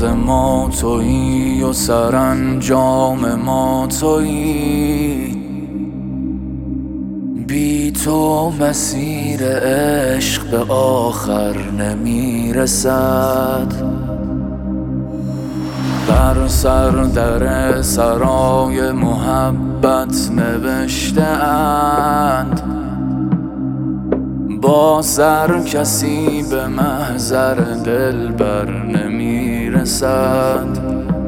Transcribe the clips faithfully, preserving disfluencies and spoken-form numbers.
راز ما تویی و سرانجام ما تویی. بی تو مسیر عشق به آخر نمیرسد. بر سر در سرای محبت نوشته اند با سر کسی به محضر دلبر نمیرسد.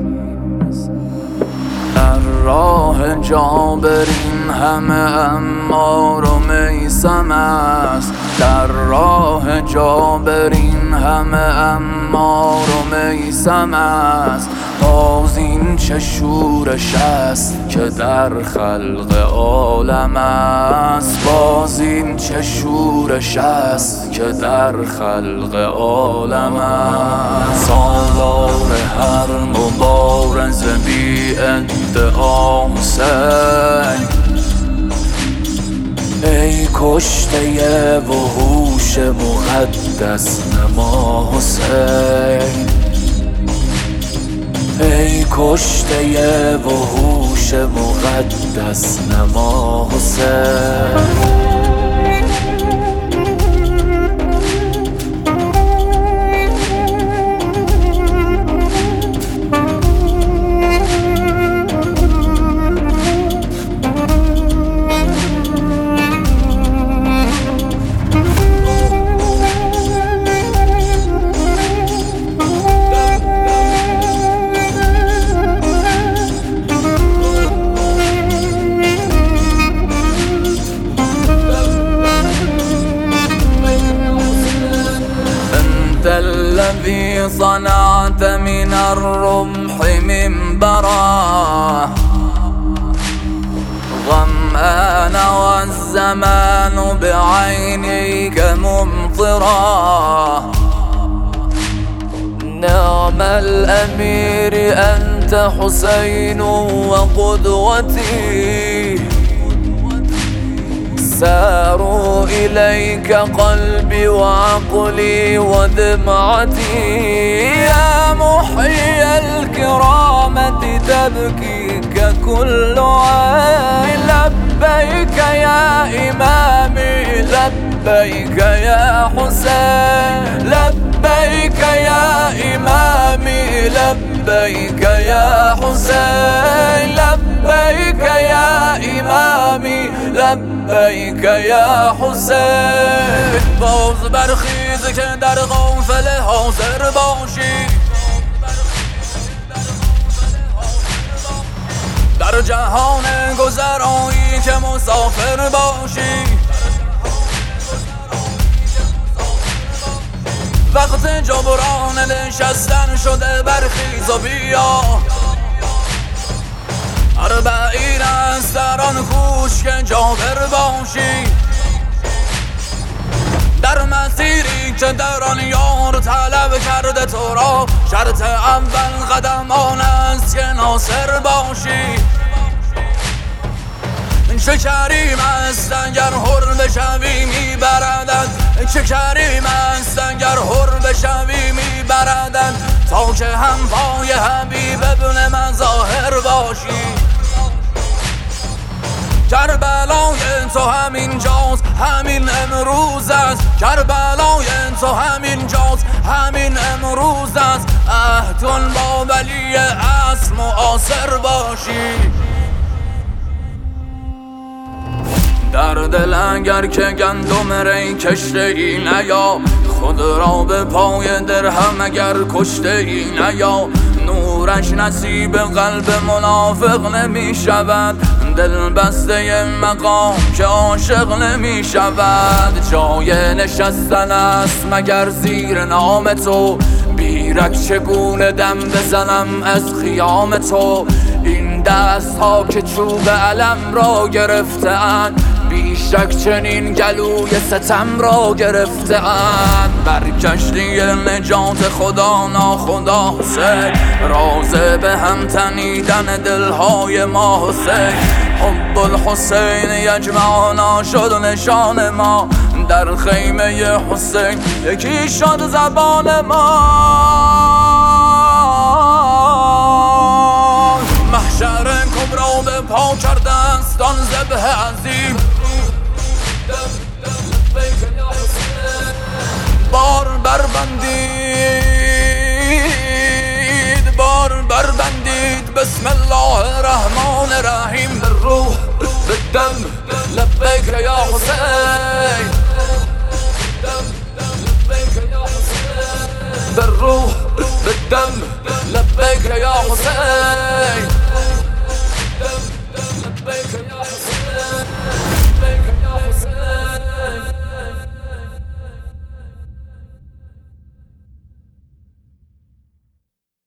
در راه جابرین همه عمار و میثم است. در راه جابرین همه عمار و میثم است. باز این چه شورش است که در خلق عالم است. باز این چه شورش است که در خلق عالم است. سالار هر مبارز بی ادعا حسین، ای کشته وحوش مقدس نما حسین. ای کشته وحوش مقدس نما حسین. الذي صنعت من الرمح منبرا ظمآن والزمان بعينيك ممطرا. نعم الأمير أنت حسين وقدوتي، ساروا إليك قلبي وعقلي ودمعتي. يا محيي الكرامة تبكيك كل عين. لبيك يا إمامي لبيك يا حسين. لبيك يا إمامي لبيك يا حسين. لبيك يا إمامي لبیک یا حسین. باز برخیز که در قافله حاضر باشی، در جهان گذرایی که مسافر باشی. وقت جبران نشستن شده برخیز و بیا. اربعین است در آن کوش که جابر باشی، در مسیری که در آن یار طلب کرده تو را. شرط اول قدم آن است که ناصر باشی. چه کریم است اگر حر بشوی میبردد. چه کریم است اگر حر بشوی میبردد. تا که هم پای حبیب ابن مظاهر باشی. کربلای تو همین جاست همین امروز است. کربلای تو همین جاست همین امروز است. عهدون با ولی اصل معاصر باشی. در دل اگر که گندم ری کشته ای نیا. خود را به پای درهم اگر کشته ای نیا. نورش نصیب قلب منافق نمی شود. دل بسته مقام که عاشق نمی شود. جای نشستن است مگر زیر نام تو. بیرک چگونه دم بزنم از خیام تو. این دست ها که چوب علم را گرفتند، بیشک چنین گلوی ستم را گرفتند. بر کشتی نجات خدا ناخدا حسین، راز به هم تنیدن دلهای ما حسین. حب الحسین یجمعنا شد نشان ما. در خیمه حسین یکی شد زبان ما. بالدم لبيك يا حسين بالروح بالدم لبيك يا حسين